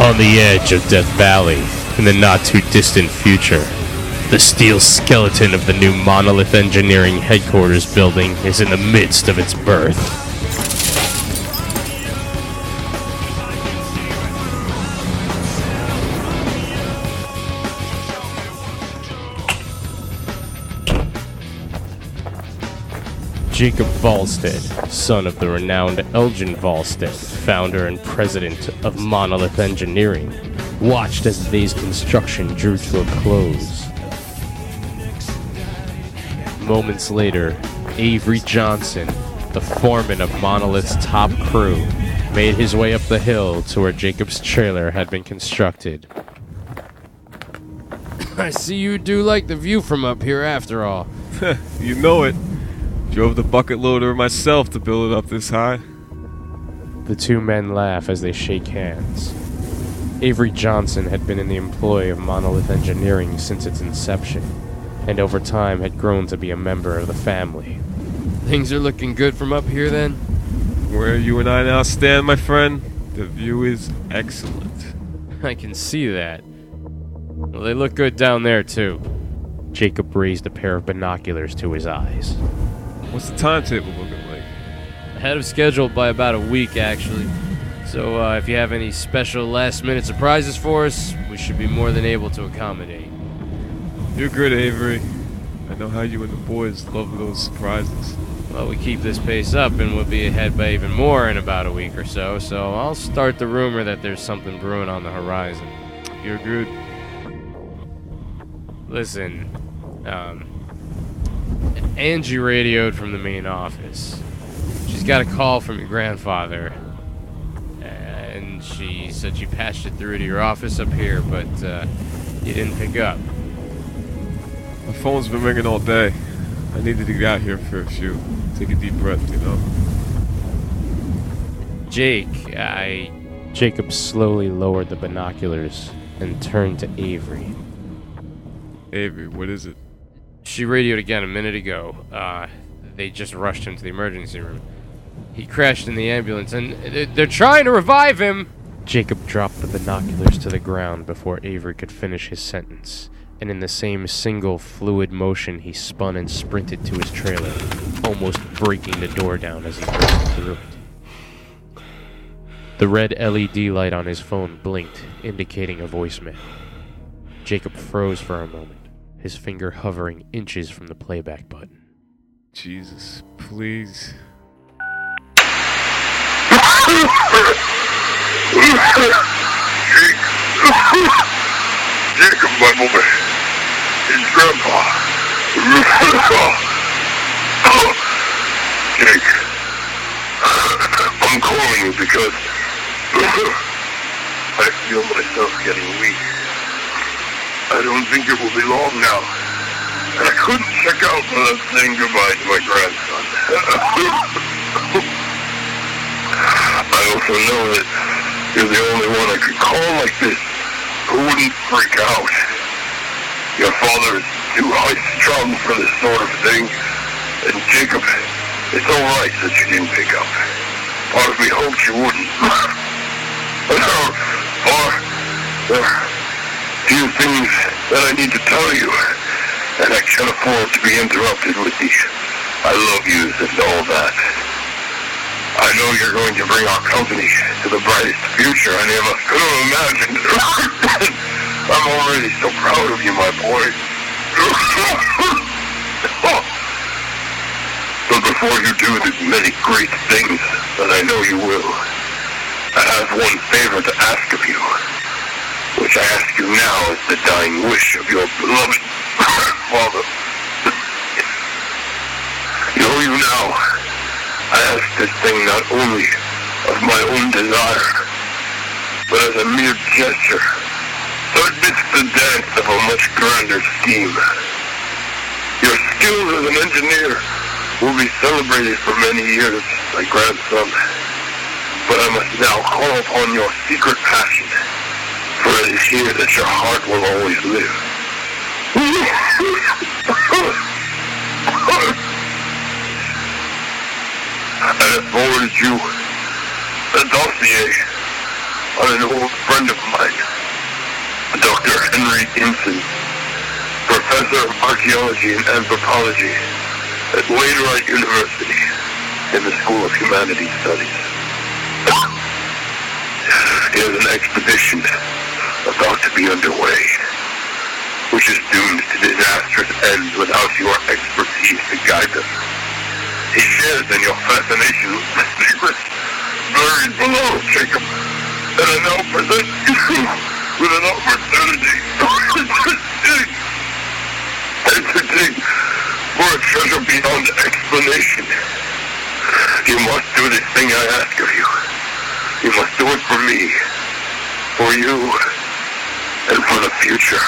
On the edge of Death Valley, in the not-too-distant future, the steel skeleton of the new Monolith Engineering headquarters building is in the midst of its birth. Jacob Volstead, son of the renowned Elgin Volstead, founder and president of Monolith Engineering, watched as the day's construction drew to a close. Moments later, Avery Johnson, the foreman of Monolith's top crew, made his way up the hill to where Jacob's trailer had been constructed. I see you do like the view from up here after all. You know it. Drove the bucket loader myself to build it up this high. The two men laugh as they shake hands. Avery Johnson had been in the employ of Monolith Engineering since its inception, and over time had grown to be a member of the family. Things are looking good from up here then? Where you and I now stand, my friend, the view is excellent. I can see that. Well, they look good down there too. Jacob raised a pair of binoculars to his eyes. What's the timetable looking like? Ahead of schedule by about a week, actually. So if you have any special last-minute surprises for us, we should be more than able to accommodate. You're good, Avery. I know how you and the boys love those surprises. Well, we keep this pace up and we'll be ahead by even more in about a week or so, so I'll start the rumor that there's something brewing on the horizon. You're good. Listen, Angie radioed from the main office. She's got a call from your grandfather, and she said she patched it through to your office up here, but you didn't pick up. My phone's been ringing all day. I needed to get out here for a few. Take a deep breath, you know. Jake, Jacob slowly lowered the binoculars and turned to Avery. Avery, what is it? She radioed again a minute ago. They just rushed him to the emergency room. He crashed in the ambulance, and they're trying to revive him! Jacob dropped the binoculars to the ground before Avery could finish his sentence, and in the same single fluid motion he spun and sprinted to his trailer, almost breaking the door down as he burst through it. The red LED light on his phone blinked, indicating a voicemail. Jacob froze for a moment, his finger hovering inches from the playback button. Jesus, please. Jacob, my boy. It's Grandpa. Jake, I'm calling you because I feel myself getting weak. I don't think it will be long now. I couldn't check out without saying goodbye to my grandson. I also know that you're the only one I could call like this who wouldn't freak out. Your father is too high-strung for this sort of thing. And Jacob, it's all right that you didn't pick up. Part of me hoped you wouldn't. There are few things that I need to tell you, and I can't afford to be interrupted with the I love yous and all that. I know you're going to bring our company to the brightest future any of us could have imagined. I'm already so proud of you, my boy. But before you do the many great things that I know you will, I have one favor to ask of you, which I ask you now as the dying wish of your beloved father. Know you now, I ask this thing not only of my own desire, but as a mere gesture, so it fits the dance of a much grander scheme. Your skills as an engineer will be celebrated for many years, my grandson, but I must now call upon your secret passion, for it is here that your heart will always live. I have forwarded you a dossier on an old friend of mine, Dr. Henry Inson, professor of archaeology and anthropology at Wainwright University in the School of Humanities Studies. He has an expedition about to be underway, which is doomed to disastrous ends without your expertise to guide them. He shares in your fascination with the secrets buried below, Jacob, and I now present you with an opportunity to dig for a treasure beyond explanation. You must do this thing I ask of you. You must do it for me, for you, and for the future.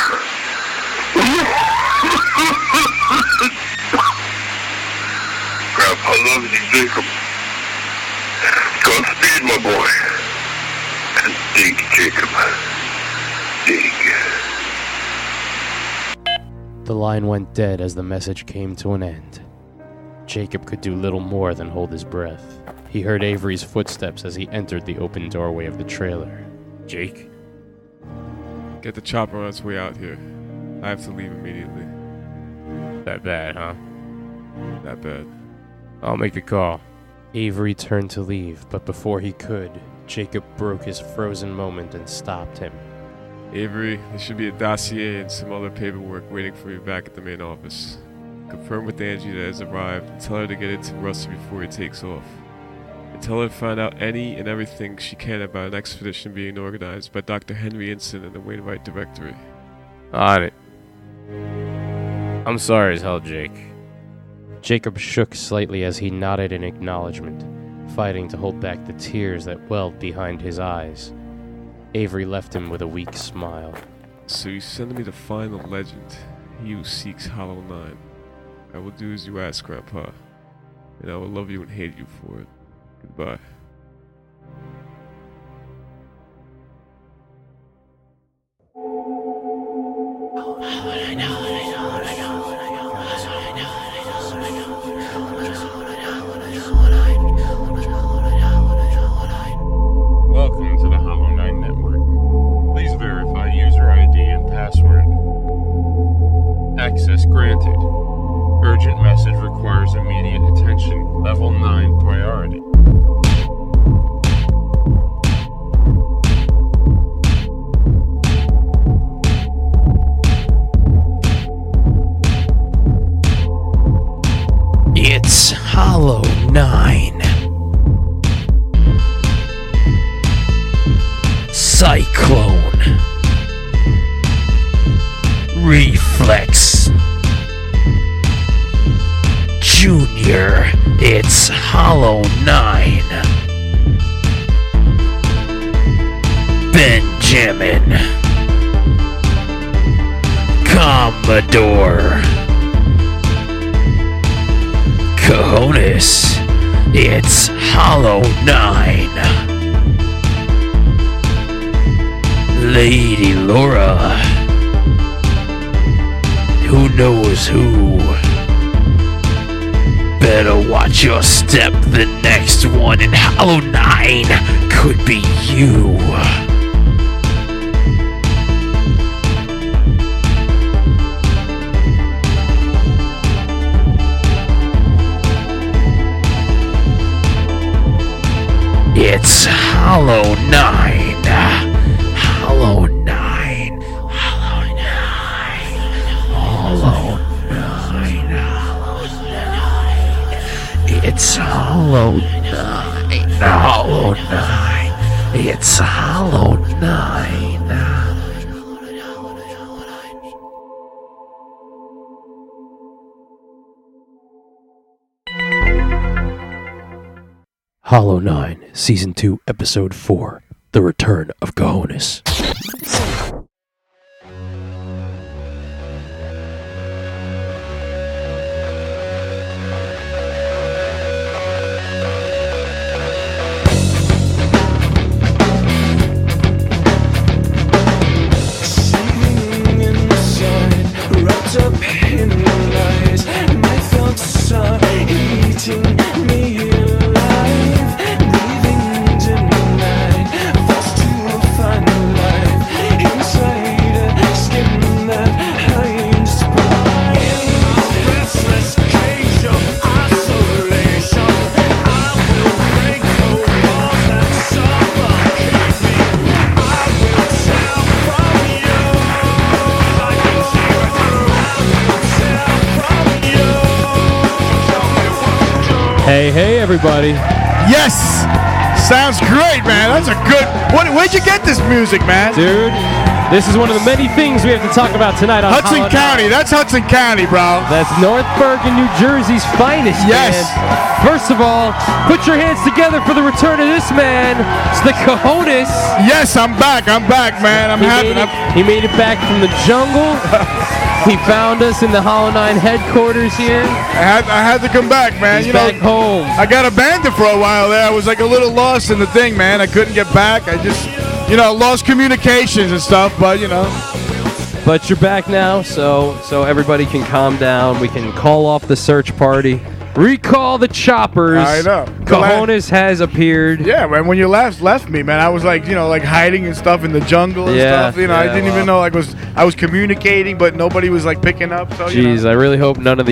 Grandpa loves you, Jacob. Godspeed, my boy. And dig, Jacob. Dig. The line went dead as the message came to an end. Jacob could do little more than hold his breath. He heard Avery's footsteps as he entered the open doorway of the trailer. Jake? Get the chopper on its way out here. I have to leave immediately. That bad, huh? That bad. I'll make the call. Avery turned to leave, but before he could, Jacob broke his frozen moment and stopped him. Avery, there should be a dossier and some other paperwork waiting for you back at the main office. Confirm with Angie that it has arrived and tell her to get it to Rusty before he takes off. And tell her to find out any and everything she can about an expedition being organized by Dr. Henry Inson and the Wainwright Directory. On it. I'm sorry as hell, Jake. Jacob shook slightly as he nodded in acknowledgement, fighting to hold back the tears that welled behind his eyes. Avery left him with a weak smile. So you send me to find the legend, he who seeks Hollow 9. I will do as you ask, Grandpa, and I will love you and hate you for it. Goodbye. Welcome to the Hollow 9 Network. Please verify user ID and password. Access granted. Urgent message requires immediate attention. Level 9 priority. It's Hollow 9. Cyclone. Reflex. Junior, it's Hollow 9. Benjamin. Commodore. Cojones, it's Hollow 9. Lady Laura. Who knows who? Better watch your step, the next one in Hollow 9 could be you. It's Hollow 9. Hollow 9. Hollow 9. Hollow 9. Hollow 9. It's Hollow 9. Hollow 9. It's Hollow 9. Hollow 9, Season 2, Episode 4, The Return of Cojones. Sitting inside, wrapped up in lies, my thoughts are eating me alive. Breathing in the night, forced to Hey, everybody. Yes! Sounds great, man. That's a good... Where'd you get this music, man? Dude, this is one of the many things we have to talk about tonight on Hudson Holiday. County. That's Hudson County, bro. That's North Bergen, New Jersey's finest, Yes. man. First of all, put your hands together for the return of this man. It's the Cojones. Yes, I'm back, man. He made it back from the jungle. He found us in the Hollow 9 headquarters here. I had to come back, man. He's back home. I got abandoned for a while there. I was like a little lost in the thing, man. I couldn't get back. I just, lost communications and stuff, but, But you're back now, so everybody can calm down. We can call off the search party. Recall the choppers. I know. Cojones has appeared. Yeah, man. When you left me, man, I was like, like hiding and stuff in the jungle and stuff. I didn't even know I was communicating, but nobody was like picking up. So, Jeez, I really hope none of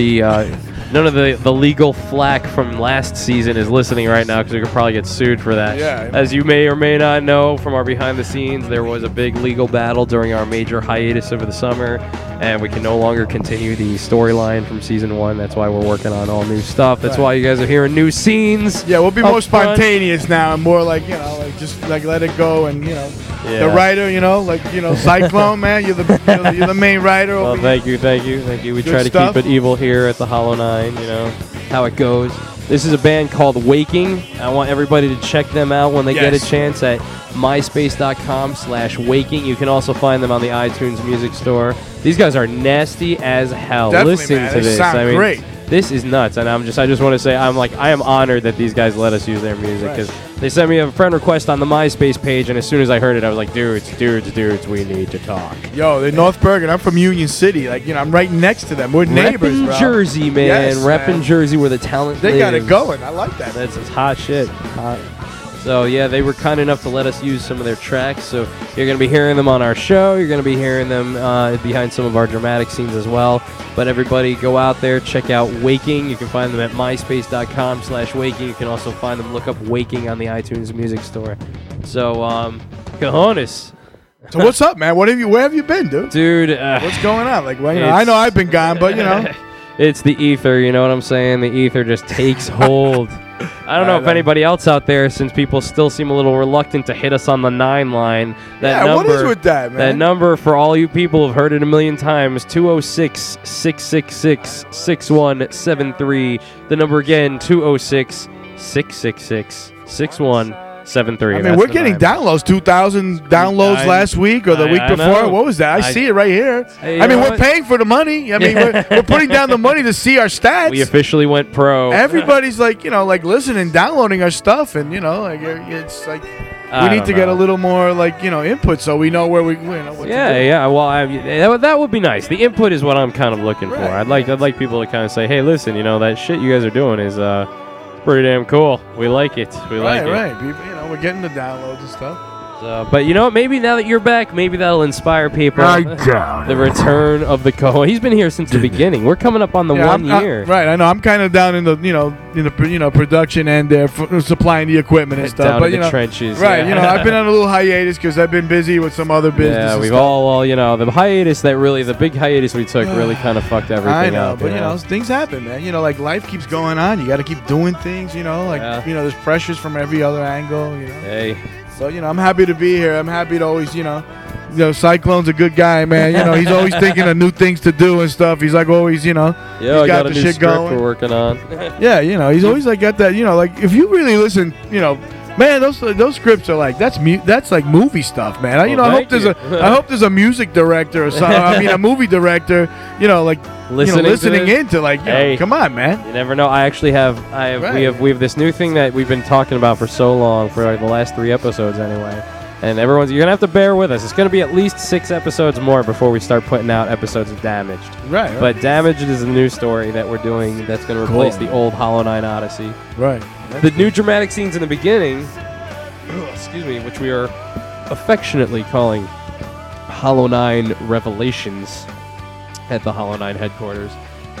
the legal flack from last season is listening right now, because we could probably get sued for that. Yeah. As you may or may not know from our behind the scenes, there was a big legal battle during our major hiatus over the summer, and we can no longer continue the storyline from season 1. That's why we're working on all new stuff. That's why you guys are hearing new scenes. Yeah, we'll be up more front. spontaneous now and more like, just like let it go and, the writer, Cyclone, man, you're the main writer Well, over thank you. We Good try to stuff. keep it evil here at the Hollow 9, how it goes. This is a band called Waking. I want everybody to check them out when they get a Yes. chance at myspace.com/waking. You can also find them on the iTunes Music Store. These guys are nasty as hell. Definitely, Listen man. to They this. sound great. This is nuts, and I just want to say I am honored that these guys let us use their music, because they sent me a friend request on the MySpace page, and as soon as I heard it, I was like, dudes, we need to talk. Yo, they're North Bergen. I'm from Union City. Like, I'm right next to them. We're neighbors, Reppin' bro. Jersey, man. Yes, Reppin' man. Jersey, where the talent They got it lives. going. I like that. That's hot shit. Hot. So yeah, they were kind enough to let us use some of their tracks. So you're going to be hearing them on our show. You're going to be hearing them behind some of our dramatic scenes as well. But everybody go out there, check out Waking. You can find them at myspace.com/waking. You can also find them, look up Waking on the iTunes Music Store. So, Cojones. So what's up, man? Where have you been, dude? Dude. What's going on? Like, well, It's- I know I've been gone, but It's the ether, you know what I'm saying? The ether just takes hold. I don't know if anybody else out there, since people still seem a little reluctant to hit us on the 9 line. That Yeah, number, what is with that, man? That number, for all you people who've heard it a million times, 206-666-6173. The number again, 206-666-6173. I mean, we're getting downloads, 2,000 downloads last week or the week I before. know. What was that? I see it right here. Hey, I mean, you know we're what? paying for the money. I mean, we're putting down the money to see our stats. We officially went pro. Everybody's like, listening, downloading our stuff, and it's like we need to get a little more input so we know where we what to do. Yeah. Well, that would be nice. The input is what I'm kind of looking for. I'd like people to kind of say, "Hey, listen, that shit you guys are doing is pretty damn cool. We like it. We like it." Right. We're getting the downloads and stuff. But you know what? Maybe now that you're back, maybe that'll inspire people. The return of the Coho. He's been here since the beginning. We're coming up on the 1 year. Right, I know. I'm kind of down in the production end there, supplying the equipment and stuff. Down but in the trenches. right? Yeah. I've been on a little hiatus because I've been busy with some other business. Yeah, and we've stuff. all, the hiatus the big hiatus we took really kind of fucked everything I know, up. but things happen, man. Life keeps going on. You got to keep doing things. There's pressures from every other angle. Hey. So I'm happy to be here. I'm happy to always, Cyclone's a good guy, man. He's always thinking of new things to do and stuff. He's like always, he's I got a the new shit script going. we're working on. Yeah, he's always like got that. If you really listen, man, those scripts are like that's like movie stuff, man. I hope thank you. I hope there's a music director or something. I mean, a movie director. Listening into Hey. come on, man. You never know. I actually have. We have this new thing that we've been talking about for so long, for the last 3 episodes anyway. And you're gonna have to bear with us. It's gonna be at least 6 episodes more before we start putting out episodes of Damaged. Right. But Damaged is a new story that we're doing that's gonna replace the old Hollow 9 Odyssey. Right. The new dramatic scenes in the beginning, excuse me, which we are affectionately calling Hollow 9 Revelations at the Hollow 9 headquarters.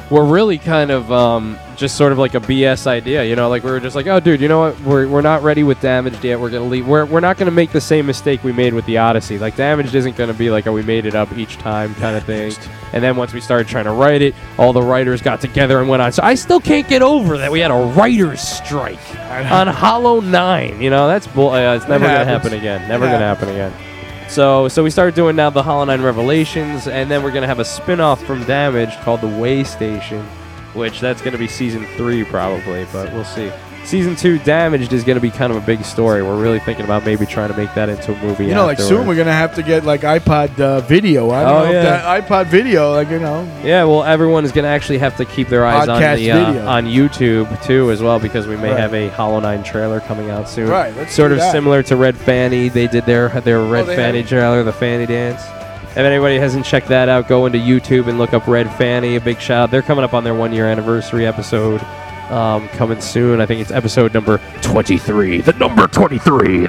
were really kind of just sort of like a BS idea, you know, like we were just like, oh, dude, you know what, we're not ready with Damaged yet. We're gonna leave. We're not gonna make the same mistake we made with the Odyssey. Like Damaged isn't gonna be like, oh, we made it up each time kind of thing. And then once we started trying to write it, all the writers got together and went on. So I still can't get over that we had a writers' strike on Hollow 9. You know, that's it's never gonna happen again. Never gonna happen again. So we started doing now the Hollow 9 Revelations, and then we're going to have a spin-off from Damaged called The Way Station, which that's going to be Season 3 probably, but we'll see. Season 2 Damaged is going to be kind of a big story. We're really thinking about maybe trying to make that into a movie. You know, like soon we're going to have to get like iPod video. I don't know if that iPod video, like, you know. Yeah, well, everyone is going to actually have to keep their eyes on the on YouTube too as well, because we may have a Hollow 9 trailer coming out soon. Right, let's sort do of that. Similar to Red Fanny. They did their Red Fanny trailer, the Fanny Dance. If anybody hasn't checked that out, go into YouTube and look up Red Fanny. A big shout out. They're coming up on their 1-year anniversary episode. Coming soon. I think it's episode number 23. The number 23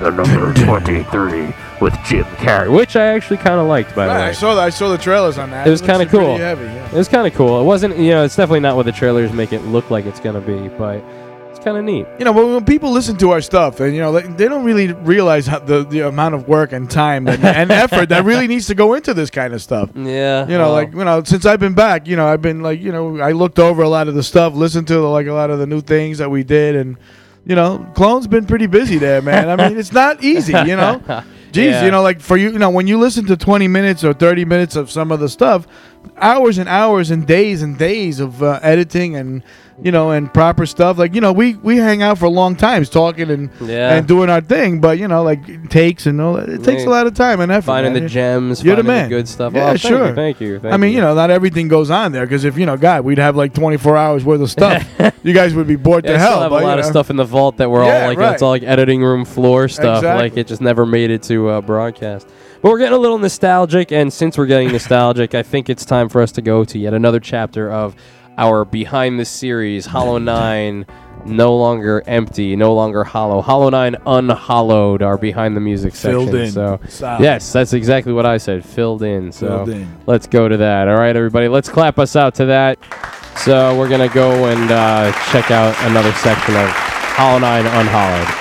with Jim Carrey, which I actually kind of liked, by the way. I saw the trailers on that. It was kind of cool. Heavy, yeah. It was kind of cool. It wasn't, you know, it's definitely not what the trailers make it look like it's going to be, but it's kind of neat. You know, when people listen to our stuff, and you know, they don't really realize how the amount of work and time and effort that really needs to go into this kind of stuff. Yeah. You know, like, you know, since I've been back, you know, I've been like, you know, I looked over a lot of the stuff, listened to like a lot of the new things that we did, and you know, Clone's been pretty busy there, man. I mean, it's not easy, you know. Jeez, you know, like for you know, when you listen to 20 minutes or 30 minutes of some of the stuff, hours and hours and days of editing and, you know, and proper stuff. Like, you know, we hang out for long times talking and doing our thing, but, you know, like takes and all that. It takes a lot of time and effort. Finding man. the gems, You're finding the man. good stuff. Yeah, oh, sure. Thank you. I mean, you know, not everything goes on there because if, you know, God, we'd have like 24 hours worth of stuff. You guys would be bored to I hell. still have but, a lot of stuff in the vault that we're all like, it's all like editing room floor stuff. Exactly. Like it just never made it to broadcast. But we're getting a little nostalgic, and since we're getting nostalgic, I think it's time for us to go to yet another chapter of our behind the series, Hollow 9, no longer empty, no longer hollow. Hollow 9 unhollowed, our behind the music section. Filled in. So, Solid. yes, that's exactly what I said, filled in. So Filled in. let's go to that. All right, everybody, let's clap us out to that. So we're going to go and check out another section of Hollow 9 unhollowed.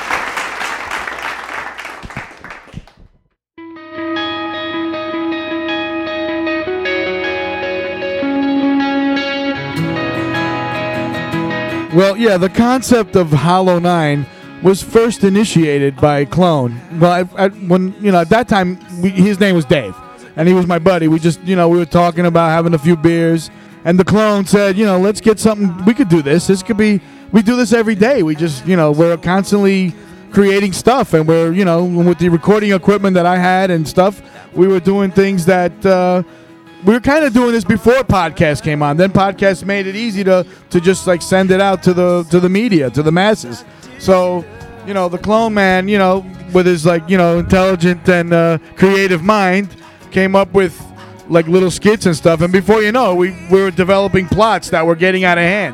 Well, yeah, the concept of Hollow 9 was first initiated by Clone. Well, when, you know, at that time, his name was Dave, and he was my buddy. We just, you know, we were talking about having a few beers, and the Clone said, you know, let's get something. We could do this. This could be. We do this every day. We just, you know, we're constantly creating stuff, and we're, you know, with the recording equipment that I had and stuff, we were doing things that. We were kind of doing this before podcast came on. Then podcast made it easy to just like send it out to the media, to the masses. So, you know, the Clone Man, you know, with his like, you know, intelligent and creative mind, came up with like little skits and stuff. And before you know it, we were developing plots that were getting out of hand.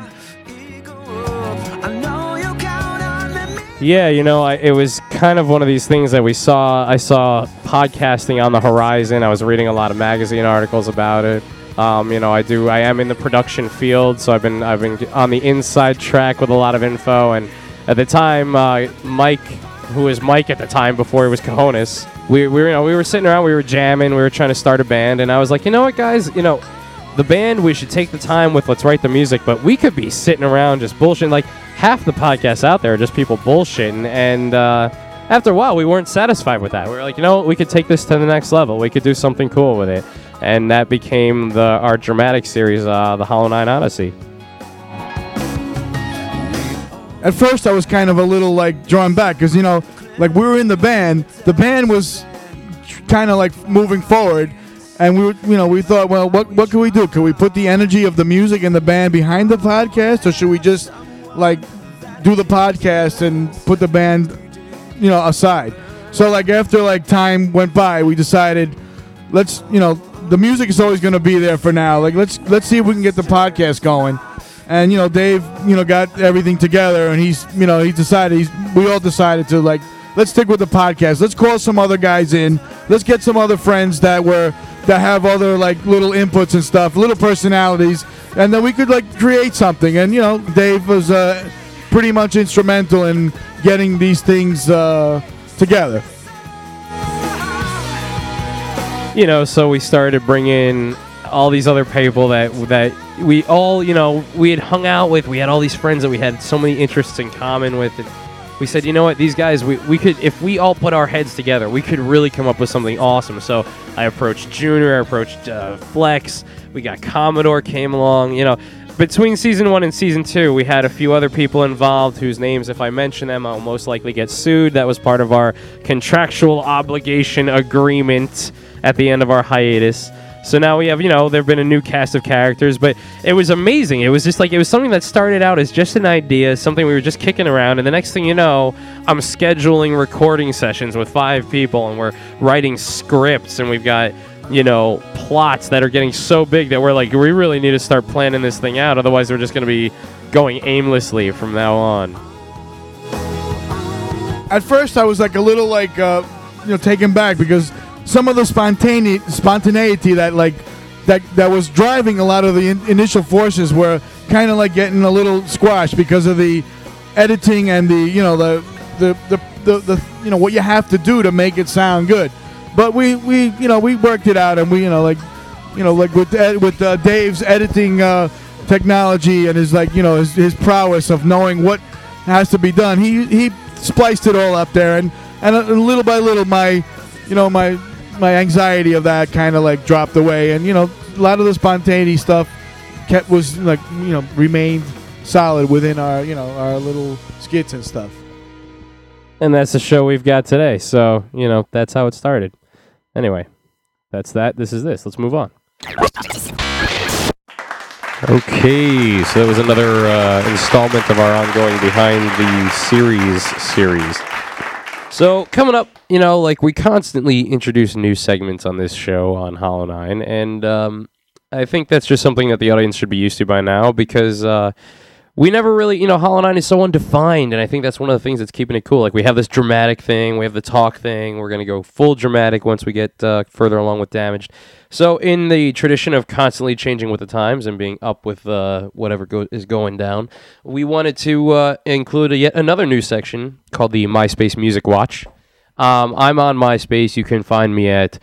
Yeah, you know, it was kind of one of these things that I saw podcasting on the horizon. I was reading a lot of magazine articles about it. You know, I am in the production field, so I've been on the inside track with a lot of info. And at the time, Mike, who was Mike at the time before he was Cojones, we were sitting around, we were jamming, we were trying to start a band, and I was like, you know what, guys, you know, the band, we should take the time with let's write the music, but we could be sitting around just bullshitting. Like half the podcasts out there are just people bullshitting, and after a while we weren't satisfied with that. We were like, you know, we could take this to the next level. We could do something cool with it, and that became our dramatic series, the Hollow 9 Odyssey. At first I was kind of a little like drawn back because, you know, like we were in the band was kind of like moving forward. And we were, you know, we thought, well, what can we do? Can we put the energy of the music and the band behind the podcast, or should we just like do the podcast and put the band, you know, aside? So like after like time went by, we decided, let's, you know, the music is always going to be there for now. Like let's see if we can get the podcast going. And you know, Dave, you know, got everything together, and we all decided to like, let's stick with the podcast. Let's call some other guys in. Let's get some other friends that were that have other like little inputs and stuff, little personalities, and then we could like create something. And Dave was pretty much instrumental in getting these things together. So we started bringing all these other people that we all, we had hung out with. We had all these friends that we had so many interests in common with. And we said, you know what, these guys, we could, if we all put our heads together, we could really come up with something awesome. So I approached Junior, I approached Flex. We got Commodore came along. Between season 1 and season 2, we had a few other people involved whose names, if I mention them, I'll most likely get sued. That was part of our contractual obligation agreement at the end of our hiatus. So now we have, there have been a new cast of characters, but it was amazing. It was just like, it was something that started out as just an idea, something we were just kicking around, and the next thing you know, I'm scheduling recording sessions with 5 people, and we're writing scripts, and we've got, plots that are getting so big that we're like, we really need to start planning this thing out, otherwise we're just going to be going aimlessly from now on. At first, I was like a little like, taken back because some of the spontaneity that was driving a lot of the initial forces were kind of like getting a little squashed because of the editing and the what you have to do to make it sound good. But we worked it out, and we with Dave's editing technology and his prowess of knowing what has to be done, he spliced it all up there, and little by little my anxiety of that kind of like dropped away, and a lot of the spontaneity stuff remained solid within our our little skits and stuff. And that's the show we've got today. So that's how it started. Anyway, that's that. This is this. Let's move on. Okay, so that was another installment of our ongoing Behind the series. So, coming up, we constantly introduce new segments on this show on Hollow 9, and I think that's just something that the audience should be used to by now, because we never really, Hollow 9 is so undefined, and I think that's one of the things that's keeping it cool. Like, we have this dramatic thing, we have the talk thing, we're going to go full dramatic once we get further along with Damaged. So, in the tradition of constantly changing with the times and being up with whatever is going down, we wanted to include yet another new section called the MySpace Music Watch. I'm on MySpace. You can find me at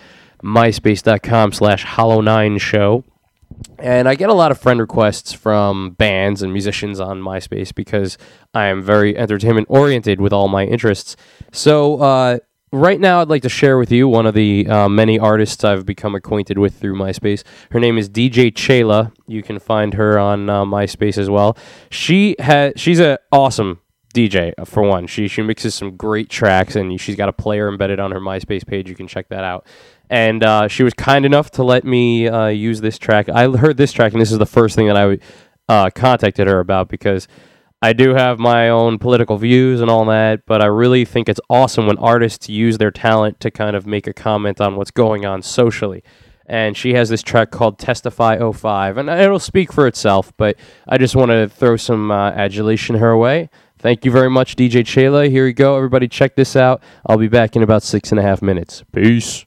myspace.com/Hollow9show. And I get a lot of friend requests from bands and musicians on MySpace because I am very entertainment-oriented with all my interests. So right now I'd like to share with you one of the many artists I've become acquainted with through MySpace. Her name is DJ Chayla. You can find her on MySpace as well. She's an awesome DJ, for one. She mixes some great tracks, and she's got a player embedded on her MySpace page. You can check that out. And she was kind enough to let me use this track. I heard this track, and this is the first thing that I contacted her about, because I do have my own political views and all that, but I really think it's awesome when artists use their talent to kind of make a comment on what's going on socially. And she has this track called Testify 05, and it'll speak for itself, but I just want to throw some adulation her way. Thank you very much, DJ Chayla. Here you go. Everybody check this out. I'll be back in about 6.5 minutes. Peace.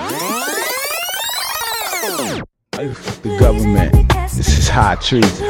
The government. This is high treason.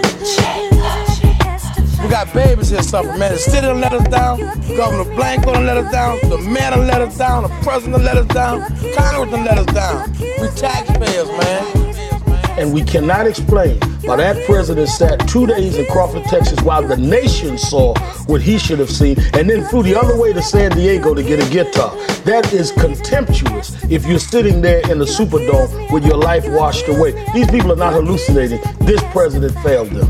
We got babies here suffering, man. The city done let us down. Governor Blanco done let us down. The mayor done let us down. The president done let us down. Congress done let us down. We taxpayers, man. And we cannot explain why that president sat 2 days in Crawford, Texas, while the nation saw what he should have seen, and then flew the other way to San Diego to get a guitar. That is contemptuous if you're sitting there in the Superdome with your life washed away. These people are not hallucinating. This president failed them.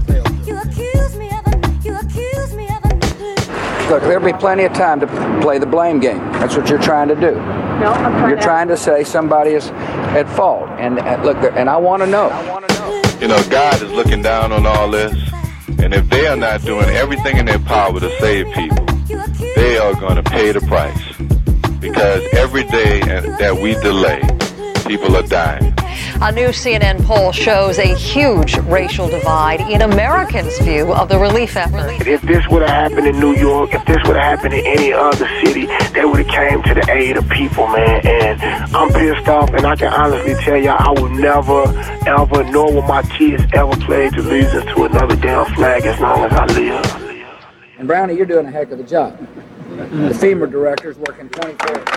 Look, there'll be plenty of time to play the blame game. That's what you're trying to do. No, I'm trying You're trying to say somebody is at fault. And look, and I want to know. God is looking down on all this. And if they are not doing everything in their power to save people, they are going to pay the price. Because every day that we delay, people are dying. A new CNN poll shows a huge racial divide in Americans' view of the relief effort. If this would have happened in New York, if this would have happened in any other city, they would have came to the aid of people, man. And I'm pissed off, and I can honestly tell y'all I will never, ever, nor will my kids ever pledge allegiance to another damn flag as long as I live. And Brownie, you're doing a heck of a job. The FEMA director's working 24 hours.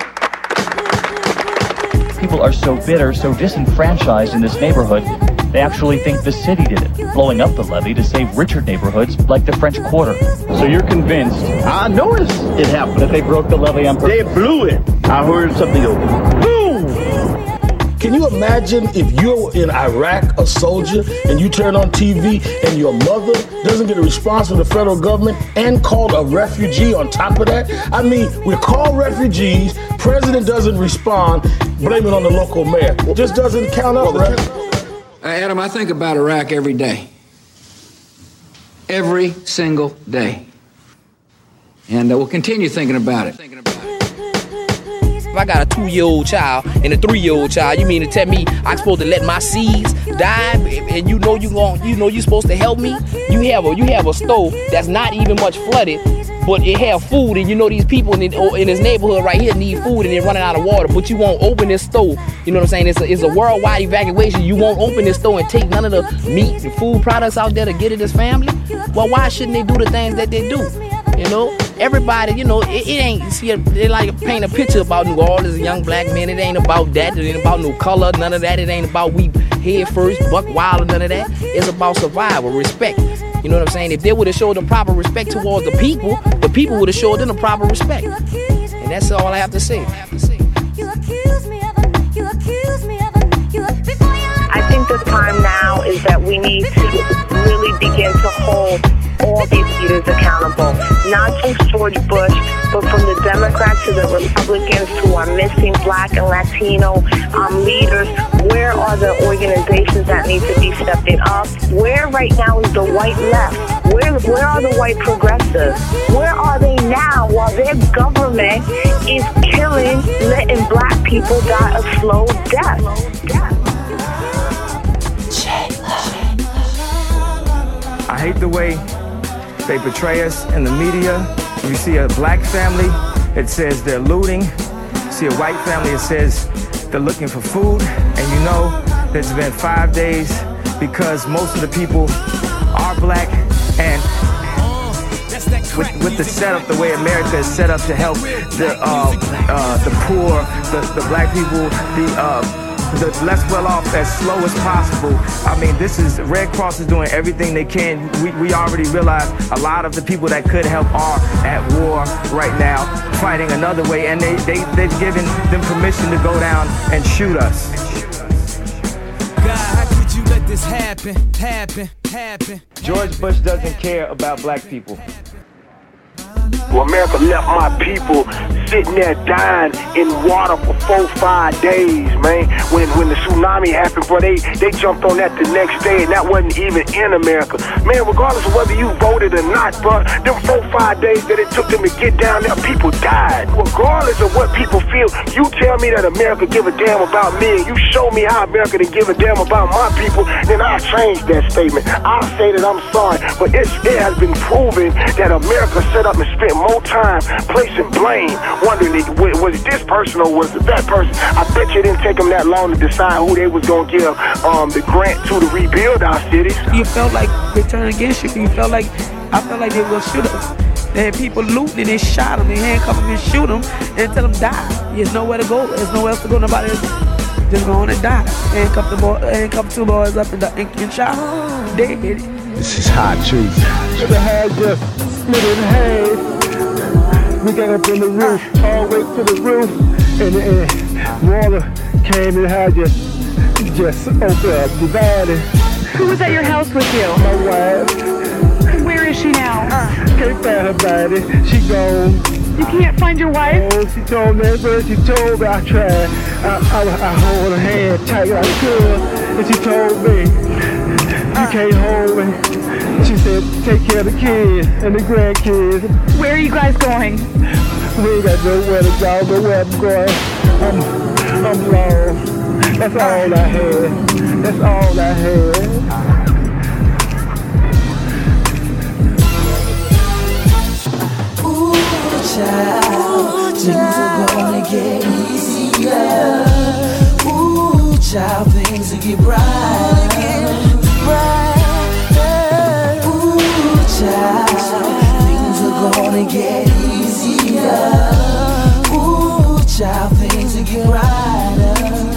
People are so bitter, so disenfranchised in this neighborhood, they actually think the city did it, blowing up the levee to save richer neighborhoods like the French Quarter. So you're convinced? I noticed it happened. That they broke the levee on purpose? They blew it. I heard something go boom! Can you imagine if you're in Iraq, a soldier, and you turn on TV and your mother doesn't get a response from the federal government and called a refugee on top of that? I mean, we're called refugees, president doesn't respond, blame it on the local mayor. It just doesn't count up, right? Adam, I think about Iraq every day. Every single day. And we'll continue thinking about it. If I got a 2-year-old child and a 3-year-old child, you mean to tell me I'm supposed to let my seeds die? And you know you're supposed to help me? You have a stove that's not even much flooded, but it have food, and you know these people in this neighborhood right here need food and they're running out of water, but you won't open this stove. You know what I'm saying? It's a worldwide evacuation. You won't open this stove and take none of the meat and food products out there to get to this family? Well, why shouldn't they do the things that they do? You know, everybody, you know, it ain't, see, they like paint a picture about New Orleans, young black men. It ain't about that. It ain't about no color, none of that. It ain't about we head first, buck wild, or none of that. It's about survival, respect. You know what I'm saying? If they would have showed them proper respect towards the people would have showed them the proper respect. And that's all I have to say. I think the time now is that we need to really begin to hold all these leaders accountable, not just George Bush, but from the Democrats to the Republicans who are missing Black and Latino leaders. Where are the organizations that need to be stepping up? Where right now is the white left? Where are the white progressives? Where are they now while their government is killing, letting Black people die a slow death? I hate the way they portray us in the media. If you see a Black family, it says they're looting. You see a white family, it says they're looking for food. And you know that it's been 5 days because most of the people are Black. And with the setup, the way America is set up to help the poor, the Black people, the less well off as slow as possible. I mean, this is, Red Cross is doing everything they can. We already realize a lot of the people that could help are at war right now, fighting another way, and they've given them permission to go down and shoot us. God, how could you let this happen? George Bush doesn't care about Black people. Well, America left my people sitting there dying in water for 4-5 days, man. When the tsunami happened, bro, they jumped on that the next day, and that wasn't even in America. Man, regardless of whether you voted or not, bro, them 4-5 days that it took them to get down there, people died. Regardless of what people feel, you tell me that America give a damn about me, and you show me how America didn't give a damn about my people, then I'll change that statement. I'll say that I'm sorry, but it has been proven that America set up and spent more time placing blame, wondering was it this person or was it that person. I bet you it didn't take them that long to decide who they was going to give the grant to rebuild our cities. You felt like they turned against you. I felt like they were going to shoot us. They had people looting and they shot them. They handcuffed them and shoot them and tell them die. There's nowhere to go. There's nowhere else to go. Nobody else. Just go on and die. Handcuff 2 boys up and shot them. Dead. This is hot truth. The head just split in half. We got up in the roof, all the way to the roof, and water came and had just opened up, divided. Who was at your house with you? My wife. Where is she now? Can't find her body. She gone. You can't find your wife? Oh, she told me, but she told me I tried. I hold her hand tight like I could, and she told me, you can't hold me. She said, take care of the kids and the grandkids. Where are you guys going? We ain't got nowhere to go, nowhere I'm going. I'm lost. That's all I had. That's all I had. Child, things are gonna get easier. Ooh, child, things will get brighter. Ooh, child, things are gonna get easier. Ooh, child, things will get brighter.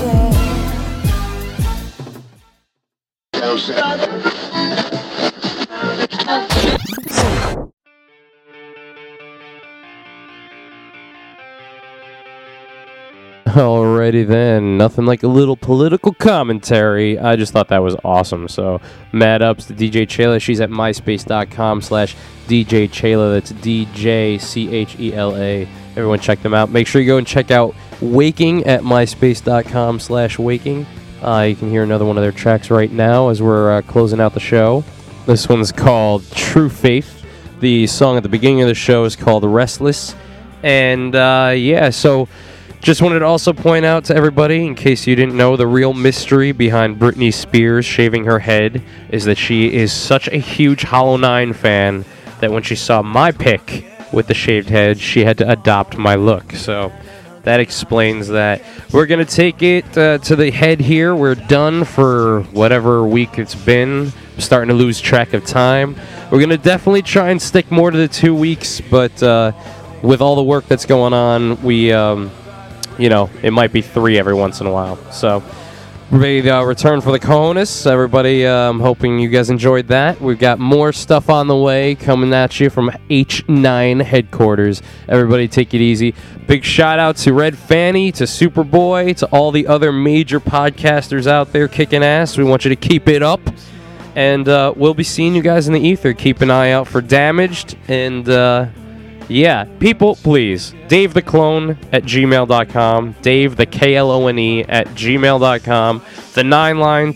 Alrighty then, nothing like a little political commentary. I just thought that was awesome. So, mad ups to DJ Chela. She's at myspace.com/DJ Chela. That's DJCHELA. Everyone check them out. Make sure you go and check out Waking at myspace.com/waking. You can hear another one of their tracks right now as we're closing out the show. This one's called True Faith. The song at the beginning of the show is called Restless. And so just wanted to also point out to everybody, in case you didn't know, the real mystery behind Britney Spears shaving her head is that she is such a huge Hollow 9 fan that when she saw my pic with the shaved head, she had to adopt my look. So that explains that. We're going to take it to the head here. We're done for whatever week it's been. I'm starting to lose track of time. We're going to definitely try and stick more to the 2 weeks, but with all the work that's going on, we... it might be 3 every once in a while. So, ready to return for the Cojones. Everybody, I'm hoping you guys enjoyed that. We've got more stuff on the way coming at you from H9 headquarters. Everybody take it easy. Big shout out to Red Fanny, to Superboy, to all the other major podcasters out there kicking ass. We want you to keep it up. And we'll be seeing you guys in the ether. Keep an eye out for Damaged. And... people, please. Dave the Clone at gmail.com. Dave the KLONE at gmail.com. The 9-line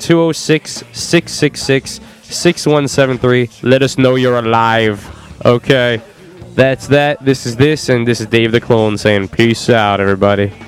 206-666-6173. Let us know you're alive. Okay. That's that. This is this, and this is Dave the Clone saying peace out, everybody.